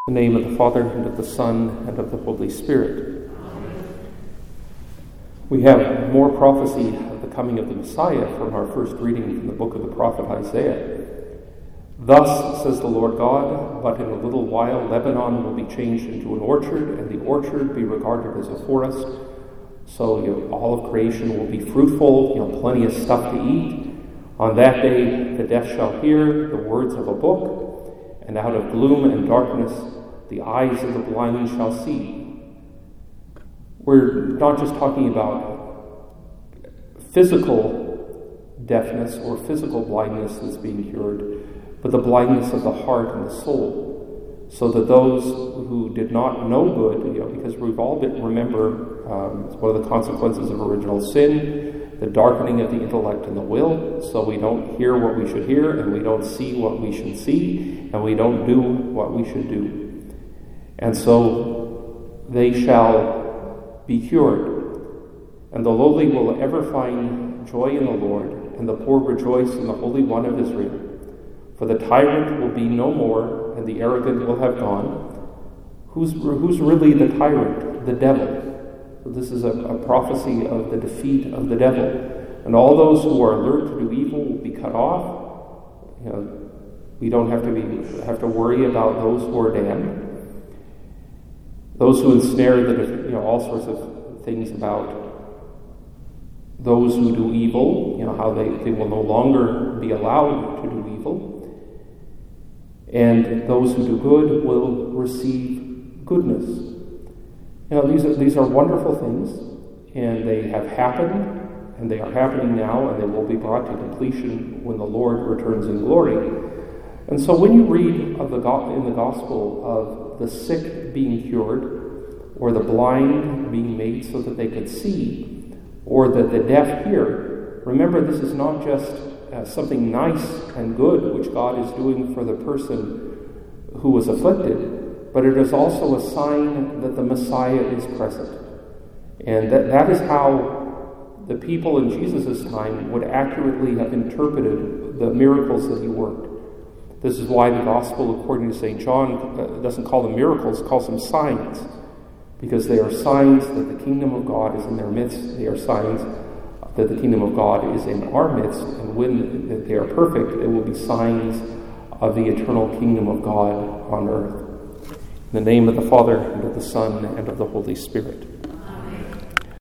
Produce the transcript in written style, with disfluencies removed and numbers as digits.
In the name of the Father, and of the Son, and of the Holy Spirit. We have more prophecy of the coming of the Messiah from our first reading from the book of the prophet Isaiah. Thus says the Lord God, but in a little while Lebanon will be changed into an orchard, and the orchard be regarded as a forest. So all of creation will be fruitful, plenty of stuff to eat. On that day the deaf shall hear the words of a book, and out of gloom and darkness the eyes of the blind shall see. We're not just talking about physical deafness or physical blindness that's being cured, but the blindness of the heart and the soul, so that those who did not know good, because we've all remember, it's one of the consequences of original sin, the darkening of the intellect and the will, so we don't hear what we should hear, and we don't see what we should see, and we don't do what we should do. And so they shall be cured, and the lowly will ever find joy in the Lord, and the poor rejoice in the Holy One of Israel. For the tyrant will be no more, and the arrogant will have gone. Who's really the tyrant? The devil. So this is a prophecy of the defeat of the devil. And all those who are alert to do evil will be cut off. We don't have to worry about those who are damned. Those who ensnare all sorts of things about those who do evil, how they will no longer be allowed to do evil. And those who do good will receive goodness. These are wonderful things, and they have happened, and they are happening now, and they will be brought to completion when the Lord returns in glory. And so when you read in the gospel of the sick being cured, or the blind being made so that they could see, or that the deaf hear, remember this is not just something nice and good which God is doing for the person who was afflicted, but it is also a sign that the Messiah is present. And that is how the people in Jesus' time would accurately have interpreted the miracles that he worked. This is why the gospel, according to St. John, doesn't call them miracles, calls them signs, because they are signs that the kingdom of God is in their midst. They are signs that the kingdom of God is in our midst, and when they are perfect, it will be signs of the eternal kingdom of God on earth. In the name of the Father, and of the Son, and of the Holy Spirit.